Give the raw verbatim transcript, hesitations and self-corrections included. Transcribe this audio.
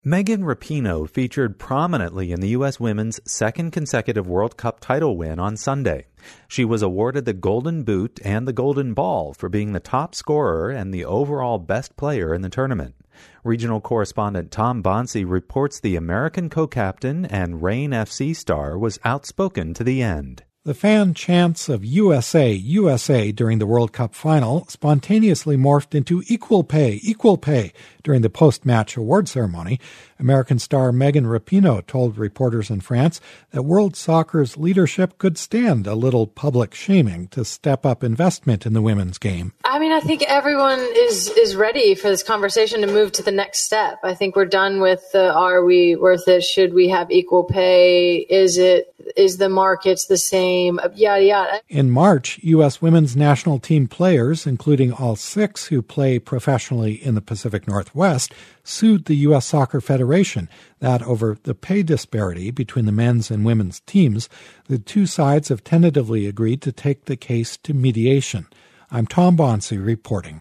Megan Rapinoe featured prominently in the U S women's second consecutive World Cup title win on Sunday. She was awarded the Golden Boot and the Golden Ball for being the top scorer and the overall best player in the tournament. Regional correspondent Tom Bonsi reports the American co-captain and Reign F C star was outspoken to the end. The fan chants of U S A, U S A during the World Cup final spontaneously morphed into equal pay, equal pay during the post-match award ceremony. American star Megan Rapinoe told reporters in France that world soccer's leadership could stand a little public shaming to step up investment in the women's game. I mean, I think everyone is, is ready for this conversation to move to the next step. I think we're done with the, are we worth it? Should we have equal pay? Is it, is the markets the same? Yada, yada. In March, U S women's national team players, including all six who play professionally in the Pacific Northwest, sued the U S Soccer Federation. That over the pay disparity between the men's and women's teams. The two sides have tentatively agreed to take the case to mediation. I'm Tom Bonsi reporting.